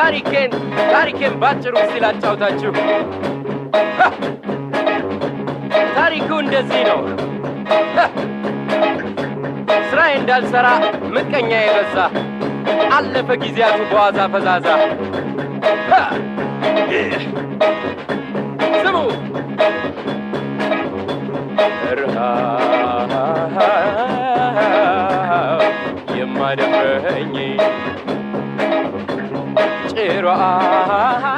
ታሪኬን ባጭሩ ሲላጫውታችሁ ታሪኩ እንደዚህ ነው ስራዬ እንዳልሰራ ምቀኛ የበዛ አለፈ ጊዜያቱ በዋዛ ፈዛዛ ስሙ የማደፍረኝ ጭሯ